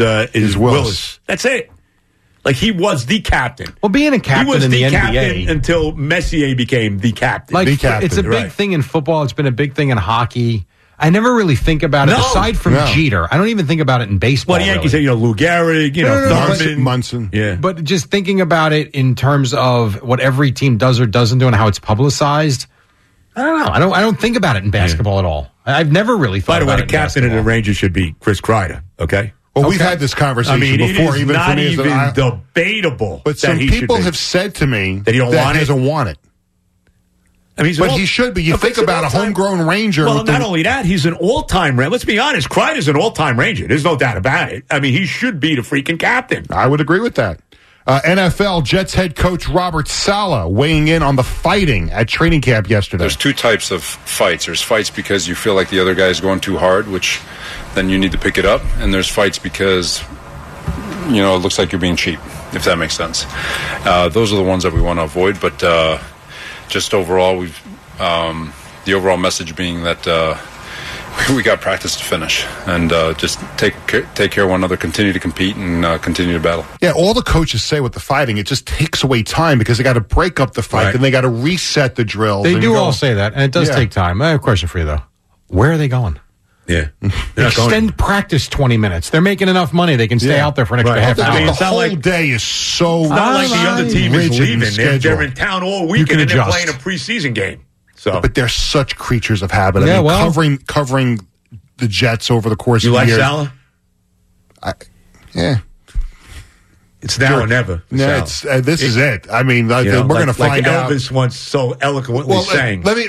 Willis. That's it. Like, he was the captain. Well, being a captain in the NBA until Messier became the captain. Like, the captain, it's a big thing in football. It's been a big thing in hockey. I never really think about it. Aside from Jeter, I don't even think about it in baseball. Well, the Yankees say, Lou Gehrig, Thurman. Munson. Yeah. But just thinking about it in terms of what every team does or doesn't do and how it's publicized, I don't know. I don't think about it in basketball at all. I've never really thought about it. By the way, the captain of the Rangers should be Chris Kreider, okay? Well, we've had this conversation before. It is not even debatable. But some people have said to me that he doesn't want it. I mean, he should be. You think about a homegrown Ranger. Well, not only that, he's an all-time Ranger. Let's be honest, Kreider's an all-time Ranger. There's no doubt about it. I mean, he should be the freaking captain. I would agree with that. NFL Jets head coach Robert Saleh weighing in on the fighting at training camp yesterday. There's two types of fights. There's fights because you feel like the other guy is going too hard, which then you need to pick it up. And there's fights because, it looks like you're being cheap, if that makes sense. Those are the ones that we want to avoid. But just overall, the overall message being that we got practice to finish, and just take care of one another, continue to compete, and continue to battle. Yeah, all the coaches say with the fighting, it just takes away time because they got to break up the fight, and they got to reset the drills. They do all say that, and it does take time. I have a question for you, though. Where are they going? Yeah. Extend practice 20 minutes. They're making enough money. They can stay out there for an extra half hour. The whole day is so... It's not like the other team is leaving. They're in town all weekend, and they're playing a preseason game. But they're such creatures of habit. Covering the Jets over the course of years. You like Saleh? Yeah. It's now or never. Yeah, this is it. I mean, we're going to find out. Elvis once so eloquently sang. Let me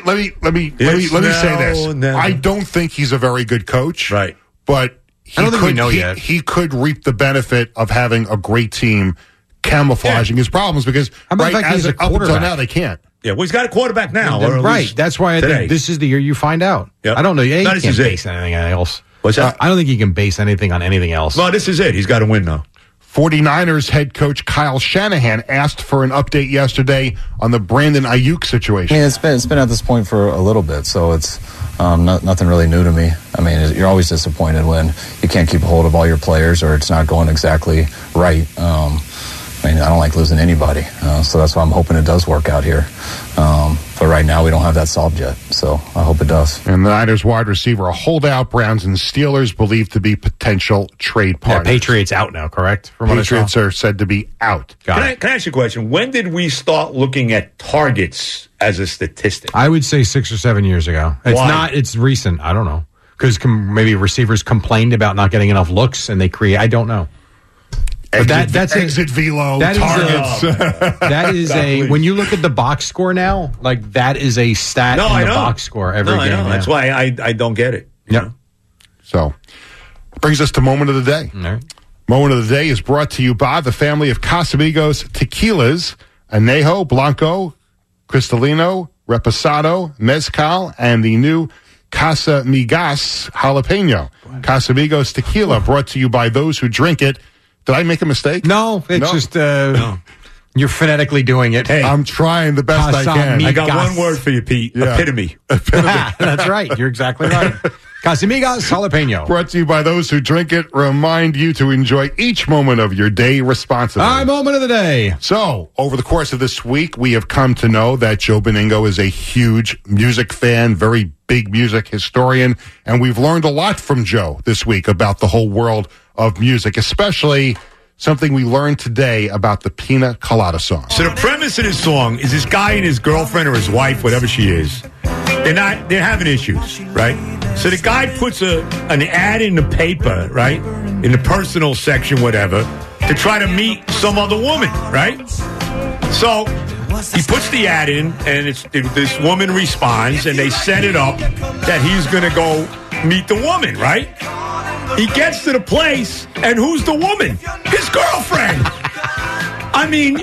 say this. I don't think he's a very good coach. Right. But I don't think we know yet. He could reap the benefit of having a great team camouflaging his problems because up until now they can't. Yeah, well, he's got a quarterback now. Right. That's why I think this is the year you find out. Yep. I don't know. He can't base anything else. What's that? I don't think he can base anything on anything else. Well, this is it. He's got to win, though. 49ers head coach Kyle Shanahan asked for an update yesterday on the Brandon Ayuk situation. Yeah, it's been at this point for a little bit, so it's nothing really new to me. I mean, you're always disappointed when you can't keep a hold of all your players or it's not going exactly right. I don't like losing anybody, so that's why I'm hoping it does work out here. But right now, we don't have that solved yet, so I hope it does. And the Niners wide receiver, a holdout, Browns and Steelers believed to be potential trade partners. Patriots out now, correct? Patriots are said to be out. Can I ask you a question? When did we start looking at targets as a statistic? I would say 6 or 7 years ago. It's recent. I don't know. Because maybe receivers complained about not getting enough looks, and I don't know. That's exit velo targets. That is when you look at the box score now, that is a stat in the box score every game. I know. That's why I don't get it. Yep. So, brings us to Moment of the Day. Right. Moment of the Day is brought to you by the family of Casamigos tequilas, Añejo, Blanco, Cristalino, Reposado, Mezcal, and the new Casamigas Jalapeno. Casamigos tequila brought to you by those who drink it. Did I make a mistake? No, it's just you're phonetically doing it. Hey, I'm trying the best I can. I got one word for you, Pete. Yeah. Epitome. That's right. You're exactly right. Casamigas Jalapeno. Brought to you by those who drink it. Remind you to enjoy each moment of your day responsibly. Our moment of the day. So, over the course of this week, we have come to know that Joe Beningo is a huge music fan, very big music historian, and we've learned a lot from Joe this week about the whole world of music, especially something we learned today about the Pina Colada song. So the premise of this song is this guy and his girlfriend or his wife, whatever she is, they're having issues, right? So the guy puts an ad in the paper, right, in the personal section, whatever, to try to meet some other woman, right? So he puts the ad in, and this woman responds, and they set it up that he's going to go meet the woman, right? He gets to the place, and who's the woman? His girlfriend. I mean,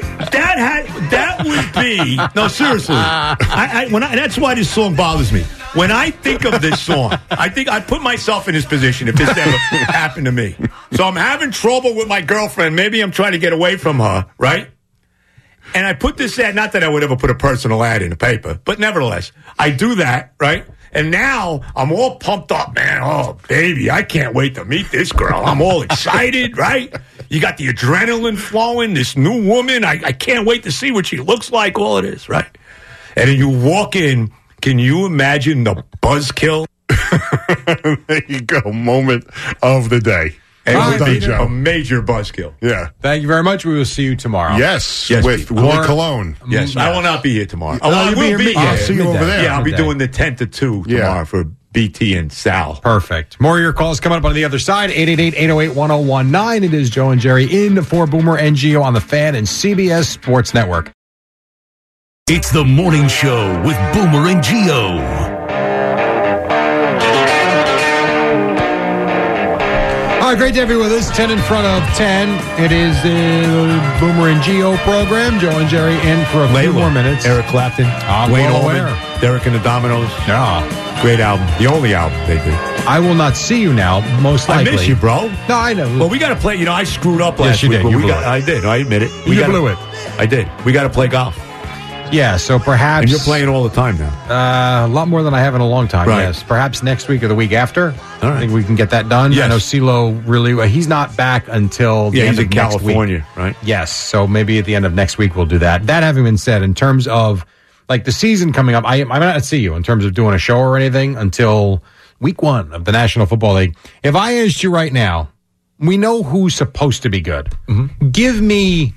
that would be no, seriously. That's why this song bothers me. When I think of this song, I put myself in his position if this ever happened to me. So I'm having trouble with my girlfriend. Maybe I'm trying to get away from her, right? And I put this ad. Not that I would ever put a personal ad in the paper, but nevertheless, I do that, right? And now I'm all pumped up, man. Oh, baby, I can't wait to meet this girl. I'm all excited, right? You got the adrenaline flowing, this new woman. I can't wait to see what she looks like, all it is, right? And then you walk in. Can you imagine the buzzkill? There you go. Moment of the day. It Well would done, be Joe. a major buzzkill. Yeah. Thank you very much. We will see you tomorrow. Yes, Yes, with Pete. Willie Colon. Yes, I will not be here tomorrow. Oh, I you'll will be be here. I'll see you over there. Yeah, I'll be Midday. doing the 10 to 2 Yeah. tomorrow for BT and Sal. Perfect. More of your calls coming up on the other side. 888-808-1019. It is Joe and Jerry in for Boomer and Gio on the Fan and CBS Sports Network. It's the morning show with Boomer and Gio. All right, great to have you with us. 10 in front of 10. It is the Boomer and Gio program. Joe and Jerry in for a few more minutes. Eric Clapton, I'm Wayne well Allman, aware. Derek and the Dominoes. Yeah. Great album. The only album they did. I will not see you now, most likely. I miss you, bro. No, I know. Well, we got to play. You know, I screwed up Yes, last you week. did. But You we blew got, it. I did. I admit it. You blew it. I did. We got to play golf. Yeah, so perhaps... And you're playing all the time now. A lot more than I have in a long time, Right. yes. Perhaps next week or the week after. All right. I think we can get that done. Yes. I know CeeLo really... he's not back until the Yeah, end he's of in next California, week. right? Yes, so maybe at the end of next week we'll do that. That having been said, in terms of like the season coming up, I might not see you in terms of doing a show or anything until week 1 of the National Football League. If I asked you right now, we know who's supposed to be good. Mm-hmm. Give me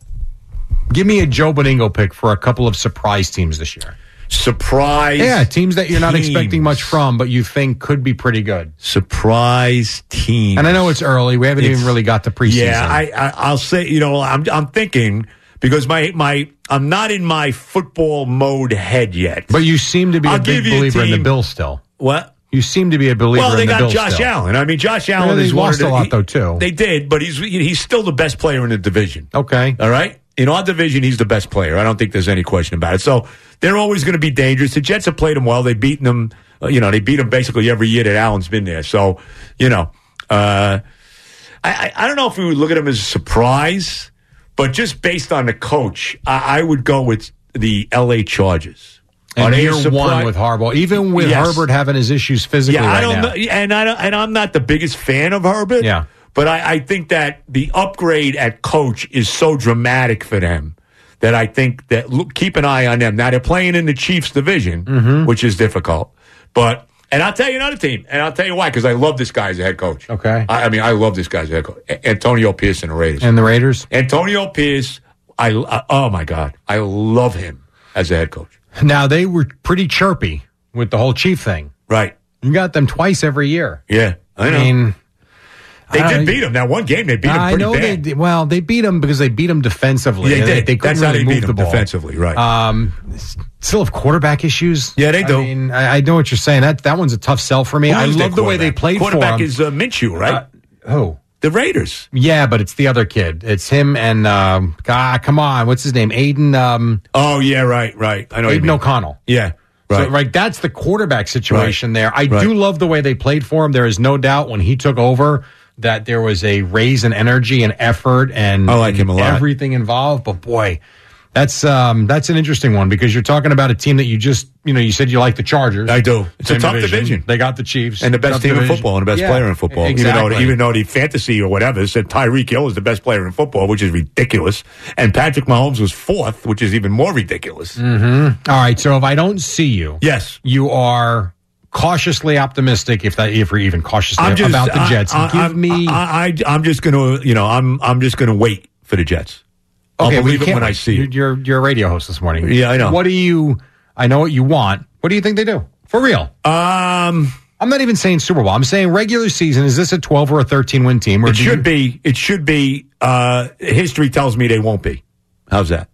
a Joe Beningo pick for a couple of surprise teams this year. Surprise. Yeah, teams that you're not teams. expecting much from, but you think could be pretty good. Surprise team. And I know it's early. We haven't even really got to preseason. Yeah, I'll say, you know, I'm thinking because I'm not in my football mode head yet. But you seem to be a big believer in the Bills still. What? You seem to be a believer Well, they in the got Bills Josh still. Allen. I mean, Josh Allen They is one lost of the, a lot, though, too. They did, but he's still the best player in the division. Okay. All right? In our division, he's the best player. I don't think there's any question about it. So they're always going to be dangerous. The Jets have played them well. They've beaten them. They beat them basically every year that Allen's been there. So, I don't know if we would look at him as a surprise, but just based on the coach, I would go with the L.A. Chargers. And Are they year a one surprise? with Harbaugh, even with Yes. Herbert having his issues physically Yeah, I right don't now. know, and I'm not the biggest fan of Herbert. Yeah. But I think that the upgrade at coach is so dramatic for them that I think that keep an eye on them. Now they're playing in the Chiefs division, which is difficult. And I'll tell you another team, and I'll tell you why, because I love this guy as a head coach. Okay. I love this guy as a head coach. Antonio Pierce and the Raiders. And the Raiders? Antonio Pierce, oh my God, I love him as a head coach. Now, they were pretty chirpy with the whole Chief thing. Right. You got them twice every year. Yeah, I know. mean, They did beat him. That one game, they beat him pretty bad. they did. Well, they beat him because they beat him defensively. Yeah, they did. They couldn't That's how really they beat move him the ball. defensively, right. Still have quarterback issues. Yeah, they do. I mean, I know what you're saying. That one's a tough sell for me. Who I is their love the way they quarterback? played for him. Quarterback is Minshew, right? Who? The Raiders. Yeah, but it's the other kid. It's him and come on, what's his name? Aiden. Oh yeah, right. I know. Aiden O'Connell. Yeah, right. So, that's the quarterback situation there. I Right. do love the way they played for him. There is no doubt when he took over that there was a raise in energy and effort and I like him a lot. everything involved. But boy, that's an interesting one because you're talking about a team that you just you said you like the Chargers. I do. It's Same a tough division. They got the Chiefs And the best Tough team in division. football and the best Yeah, player in football. Exactly. Even though the fantasy or whatever said Tyreek Hill is the best player in football, which is ridiculous. And Patrick Mahomes was fourth, which is even more ridiculous. Mm-hmm. All right. So if I don't see you, yes, you are cautiously optimistic. If you're even cautiously about the Jets, I'm just gonna, I'm just gonna wait for the Jets. I'll Okay, believe we it can't when I wait. see it. You're a radio host this morning. Yeah, I know. I know what you want. What do you think they do? For real? I'm not even saying Super Bowl. I'm saying regular season. Is this a 12 or a 13 win team? Or It should be. History tells me they won't be. How's that?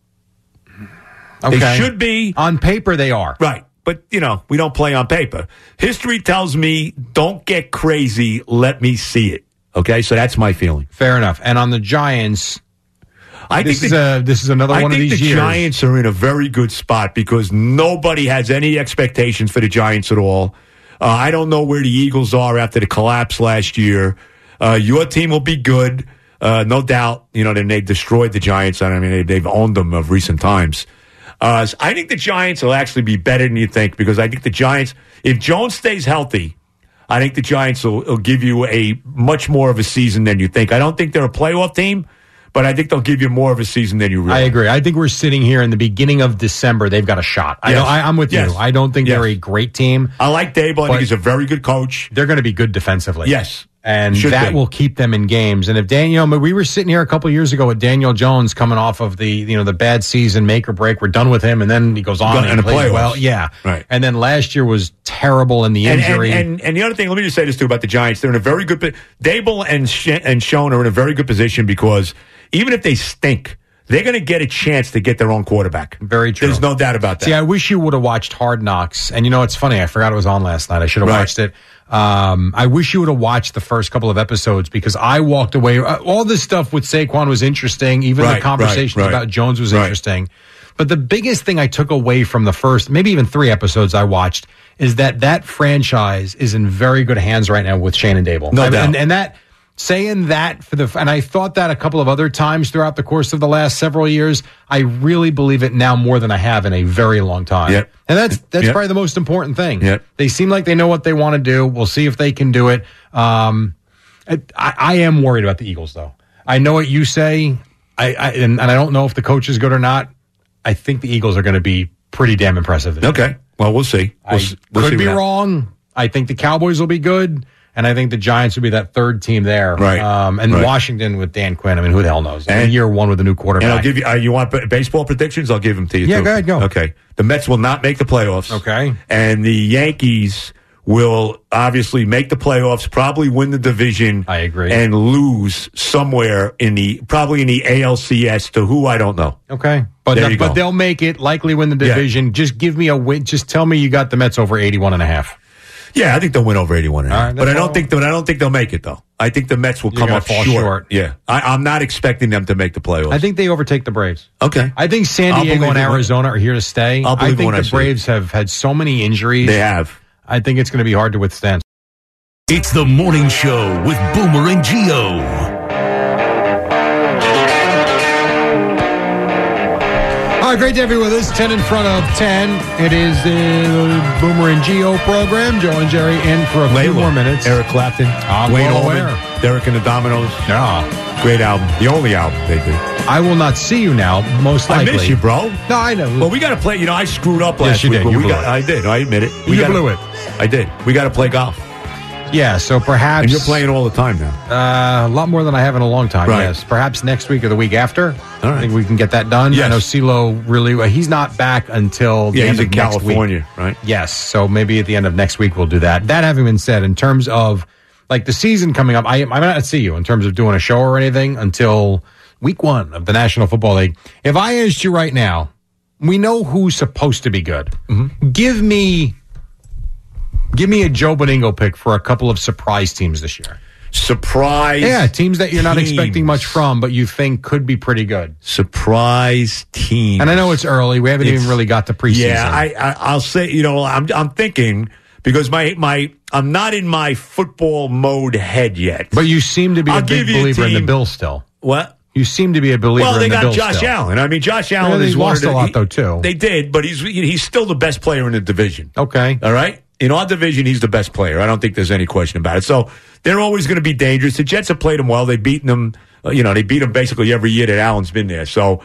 Okay. They should be. On paper, they are. Right. But, we don't play on paper. History tells me don't get crazy. Let me see it. Okay? So that's my feeling. Fair enough. And on the Giants, this is another one of these I think the years. Giants are in a very good spot because nobody has any expectations for the Giants at all. I don't know where the Eagles are after the collapse last year. Your team will be good. No doubt, they destroyed the Giants. I mean, they've owned them of recent times. I think the Giants will actually be better than you think because I think the Giants, if Jones stays healthy, I think the Giants will give you a much more of a season than you think. I don't think they're a playoff team, but I think they'll give you more of a season than you realize. I agree. I think we're sitting here in the beginning of December. They've got a shot. Yes. I'm with Yes. you. I don't think Yes. they're a great team. I like Dable. I think he's a very good coach. They're going to be good defensively. Yes. And Should that be. will keep them in games. And if we were sitting here a couple years ago with Daniel Jones coming off of the bad season, make or break, we're done with him, and then he goes on and the plays playoffs. well. Yeah. Right. And then last year was terrible in the injury. And the other thing, let me just say this too about the Giants. They're in a very good Dable and Schoen are in a very good position because even if they stink, they're going to get a chance to get their own quarterback. Very true. There's no doubt about that. See, I wish you would have watched Hard Knocks. And it's funny. I forgot it was on last night. I should have watched it. I wish you would have watched the first couple of episodes because I walked away. All this stuff with Saquon was interesting. Even the conversations about Jones was interesting. But the biggest thing I took away from the first, maybe even 3 episodes I watched, is that franchise is in very good hands right now with Shane and Dable. No doubt. And that... Saying that and I thought that a couple of other times throughout the course of the last several years, I really believe it now more than I have in a very long time. Yep. And that's probably the most important thing. Yep. They seem like they know what they want to do. We'll see if they can do it. I am worried about the Eagles, though. I know what you say, and I don't know if the coach is good or not. I think the Eagles are going to be pretty damn impressive this year. Okay. Well, we'll see. We'll Could be wrong. I think the Cowboys will be good. And I think the Giants would be that third team there. Right. Washington with Dan Quinn. I mean, who the hell knows? And year one with a new quarterback. And I'll give you, you want baseball predictions? I'll give them to you, Yeah, too. go ahead, go. Okay. The Mets will not make the playoffs. Okay. And the Yankees will obviously make the playoffs, probably win the division. I agree. And lose somewhere probably in the ALCS to who I don't know. Okay. But they'll make it, likely win the division. Yeah. Just give me a win. Just tell me you got the Mets over 81.5. Yeah, I think they'll win over 81. Right, but I don't think they'll make it though. I think the Mets will come up fall short. Yeah, I'm not expecting them to make the playoffs. I think they overtake the Braves. Okay. I think San Diego and Arizona are here to stay. I think the Braves have had so many injuries. They have. I think it's going to be hard to withstand. It's the morning show with Boomer and Gio. All right, great to have you with us. 10 in front of 10. It is the Boomer and Gio program. Joe and Jerry in for a few more minutes. Eric Clapton, Wayne Allman, Derek and the Dominoes. Yeah. Great album. The only album they did. I will not see you now, most likely. I miss you, bro. No, I know. Well, we got to play. I screwed up last week. Yes, you did. I did. I admit it. You blew it. I did. We got to play golf. Yeah, so perhaps... And you're playing all the time now. A lot more than I have in a long time, right. Yes. Perhaps next week or the week after. All right. I think we can get that done. Yes. I know CeeLo really... he's not back until the end he's of in next California, week. right? Yes, so maybe at the end of next week we'll do that. That having been said, in terms of the season coming up, I might not see you in terms of doing a show or anything until week 1 of the National Football League. If I asked you right now, we know who's supposed to be good. Mm-hmm. Give me a Joe Beningo pick for a couple of surprise teams this year. Surprise? Yeah, teams that you're not expecting much from, but you think could be pretty good. Surprise teams. And I know it's early. We haven't even really got to preseason. Yeah, I'll say, I'm thinking because I'm not in my football mode head yet. But you seem to be a big believer in the Bills still. What? You seem to be a believer in the Bills. Well, they got Josh still. Allen. I mean, Josh Allen they is lost a lot, though, too. They did, but he's still the best player in the division. Okay. All right? In our division, he's the best player. I don't think there's any question about it. So they're always going to be dangerous. The Jets have played them well. They've beaten them. They beat them basically every year that Allen's been there. So,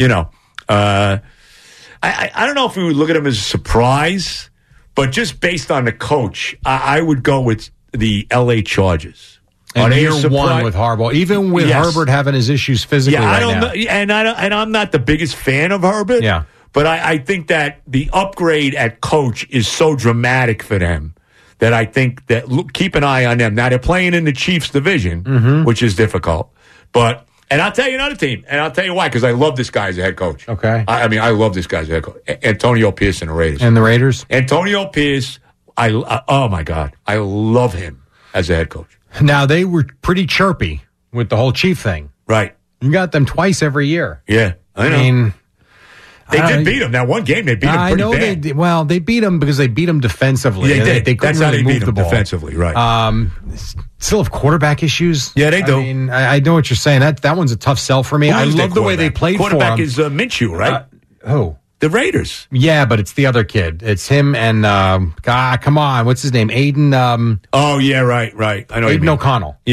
I don't know if we would look at him as a surprise, but just based on the coach, I would go with the L.A. Chargers. And year one with Harbaugh, even with Herbert having his issues physically I right don't now. know, and I'm not the biggest fan of Herbert. Yeah. But I think that the upgrade at coach is so dramatic for them that I think that keep an eye on them. Now, they're playing in the Chiefs division, which is difficult. And I'll tell you another team, and I'll tell you why, because I love this guy as a head coach. Okay. I love this guy as a head coach. Antonio Pierce and the Raiders. And the Raiders? Antonio Pierce, oh, my God. I love him as a head coach. Now, they were pretty chirpy with the whole Chief thing. Right. You got them twice every year. Yeah, I know. I mean... They did beat them. That one game, they beat them pretty bad. They beat them because they beat them defensively. Yeah, they did. They couldn't That's how really they beat move the them ball. Defensively, right. Still have quarterback issues. Yeah, they do. I mean, I know what you're saying. That one's a tough sell for me. I love the way they played for him. Quarterback is Minshew, right? Who? The Raiders. Yeah, but it's the other kid. It's him and, come on, what's his name? Aiden. Oh, yeah, right. I know Aiden O'Connell. Yeah.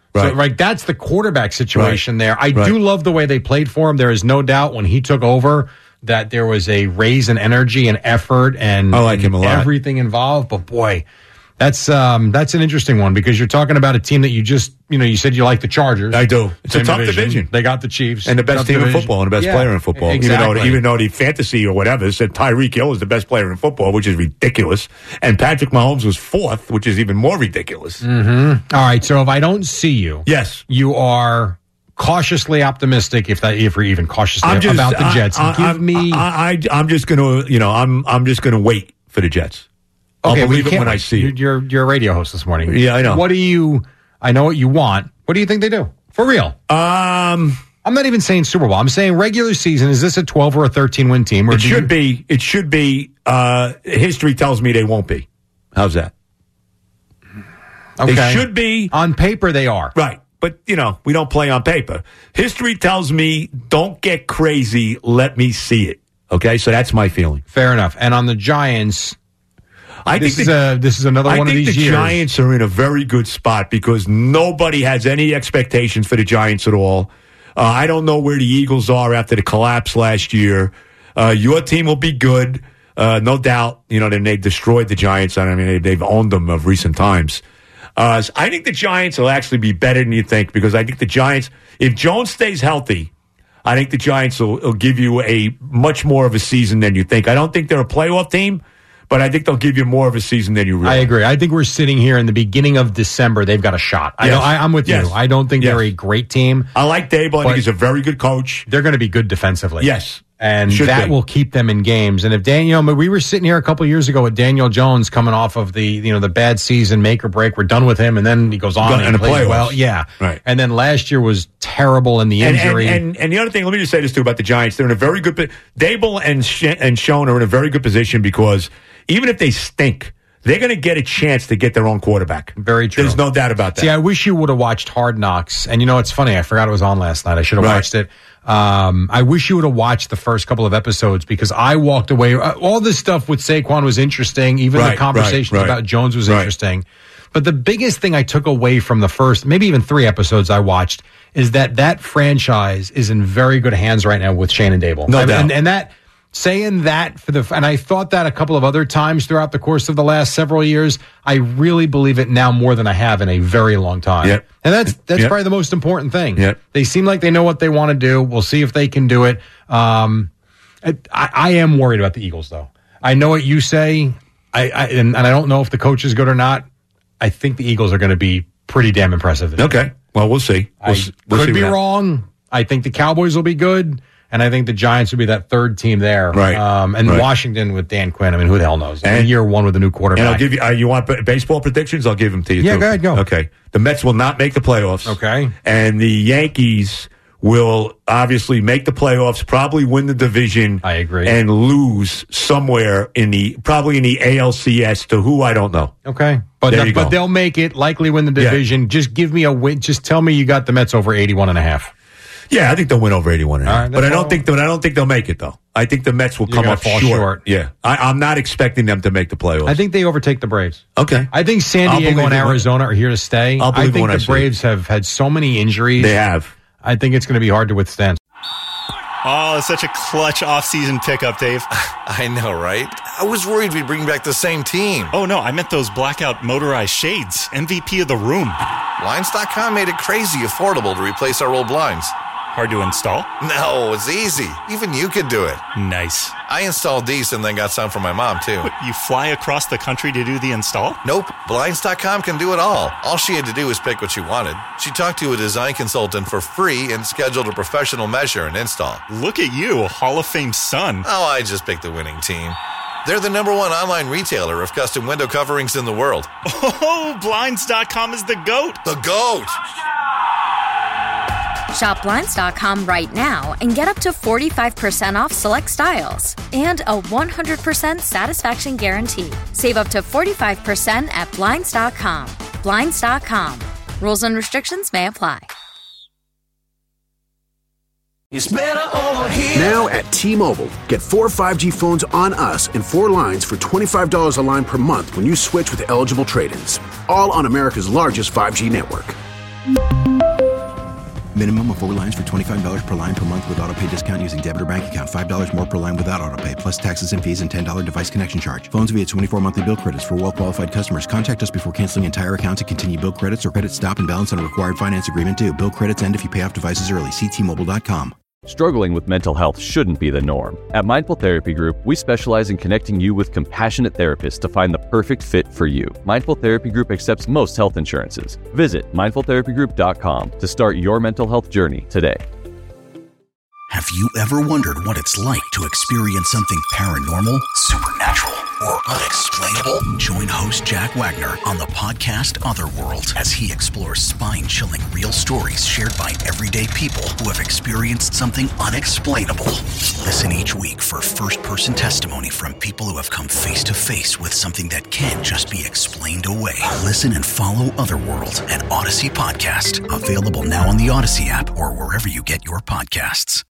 So, that's the quarterback situation there. I do love the way they played for him. There is no doubt when he took over that there was a raise in energy and effort and I like him a lot. Everything involved. But boy, that's an interesting one because you're talking about a team that you just, you said you like the Chargers. I do. It's a tough division. They got the Chiefs. And the best team in football and the best player in football. Exactly. Even though the fantasy or whatever said Tyreek Hill is the best player in football, which is ridiculous. And Patrick Mahomes was fourth, which is even more ridiculous. Mm-hmm. All right. So if I don't see you, yes, you are cautiously optimistic, if you're even cautiously about the Jets. I'm just going to, I'm just going to wait for the Jets. Okay, I'll believe it when I see it. You're a radio host this morning. Yeah, I know. I know what you want. What do you think they do? For real? I'm not even saying Super Bowl. I'm saying regular season. Is this a 12 or a 13 win team? Or it should be. It should be. History tells me they won't be. How's that? Okay. They should be. On paper, they are. Right. But, we don't play on paper. History tells me don't get crazy. Let me see it. Okay? So that's my feeling. Fair enough. And on the Giants... This is another one of these years. I think the Giants are in a very good spot because nobody has any expectations for the Giants at all. I don't know where the Eagles are after the collapse last year. Your team will be good, no doubt. They destroyed the Giants. I mean, they've owned them of recent times. I think the Giants will actually be better than you think because I think the Giants, if Jones stays healthy, I think the Giants will give you a much more of a season than you think. I don't think they're a playoff team. But I think they'll give you more of a season than you realize. I agree. I think we're sitting here in the beginning of December. They've got a shot. Yes. I'm with you. I don't think they're a great team. I like Dable. I think he's a very good coach. They're going to be good defensively. Yes. And that will keep them in games. And if we were sitting here a couple years ago with Daniel Jones coming off of the bad season, make or break. We're done with him, and then he goes on and plays well. Yeah, right. And then last year was terrible in the injury. And the other thing, let me just say this too about the Giants. They're in a very good. Dable and Schoen are in a very good position because even if they stink, they're going to get a chance to get their own quarterback. Very true. There's no doubt about that. See, I wish you would have watched Hard Knocks. And it's funny. I forgot it was on last night. I should have watched it. I wish you would have watched the first couple of episodes because I walked away. All this stuff with Saquon was interesting. Even the conversation about Jones was interesting. But the biggest thing I took away from the first, maybe even 3 episodes I watched, is that franchise is in very good hands right now with Shane and Dable. No doubt. And that... Saying that and I thought that a couple of other times throughout the course of the last several years, I really believe it now more than I have in a very long time. Yep. And that's probably the most important thing. Yep. They seem like they know what they want to do. We'll see if they can do it. I am worried about the Eagles, though. I know what you say, and I don't know if the coach is good or not. I think the Eagles are going to be pretty damn impressive. Okay. Well, we'll see. We'll could be wrong. I think the Cowboys will be good. And I think the Giants would be that third team there. Right. Washington with Dan Quinn. I mean, who the hell knows? Year one with a new quarterback. And I'll give you, you want baseball predictions? I'll give them to you, too. Go ahead, go. Okay. The Mets will not make the playoffs. Okay. And the Yankees will obviously make the playoffs, probably win the division. I agree. And lose somewhere probably in the ALCS to who I don't know. Okay. But they'll make it, likely win the division. Yeah. Just give me a win. Just tell me you got the Mets over 81.5. Yeah, I think they'll win over 81.5. Right, but I don't think they'll make it though. I think the Mets will come up short. Yeah, I'm not expecting them to make the playoffs. I think they overtake the Braves. Okay. I think San Diego and Arizona are here to stay. I think the Braves have had so many injuries. They have. I think it's going to be hard to withstand. Oh, such a clutch off-season pickup, Dave. I know, right? I was worried we'd bring back the same team. Oh, no, I meant those blackout motorized shades. MVP of the room. Blinds.com made it crazy affordable to replace our old blinds. Hard to install? No, it's easy. Even you could do it. Nice. I installed these and then got some for my mom, too. What, you fly across the country to do the install? Nope. Blinds.com can do it all. All she had to do was pick what she wanted. She talked to a design consultant for free and scheduled a professional measure and install. Look at you, Hall of Fame son. Oh, I just picked the winning team. They're the #1 online retailer of custom window coverings in the world. Oh, Blinds.com is the GOAT. The GOAT! Shop Blinds.com right now and get up to 45% off select styles and a 100% satisfaction guarantee. Save up to 45% at Blinds.com. Blinds.com. Rules and restrictions may apply. It's better over here. Now at T-Mobile, get 4 5G phones on us and 4 lines for $25 a line per month when you switch with eligible trade-ins. All on America's largest 5G network. Minimum of 4 lines for $25 per line per month with auto pay discount using debit or bank account. $5 more per line without auto pay, plus taxes and fees and $10 device connection charge. Phones via 24 monthly bill credits for well-qualified customers. Contact us before canceling entire account to continue bill credits or credit stop and balance on required finance agreement due. Bill credits end if you pay off devices early. See T-Mobile.com. Struggling with mental health shouldn't be the norm. At Mindful Therapy Group, we specialize in connecting you with compassionate therapists to find the perfect fit for you. Mindful Therapy Group accepts most health insurances. Visit mindfultherapygroup.com to start your mental health journey today. Have you ever wondered what it's like to experience something paranormal, supernatural, or unexplainable? Join host Jack Wagner on the podcast Otherworld as he explores spine-chilling real stories shared by everyday people who have experienced something unexplainable. Listen each week for first-person testimony from people who have come face-to-face with something that can't just be explained away. Listen and follow Otherworld, an Odyssey podcast. Available now on the Odyssey app or wherever you get your podcasts.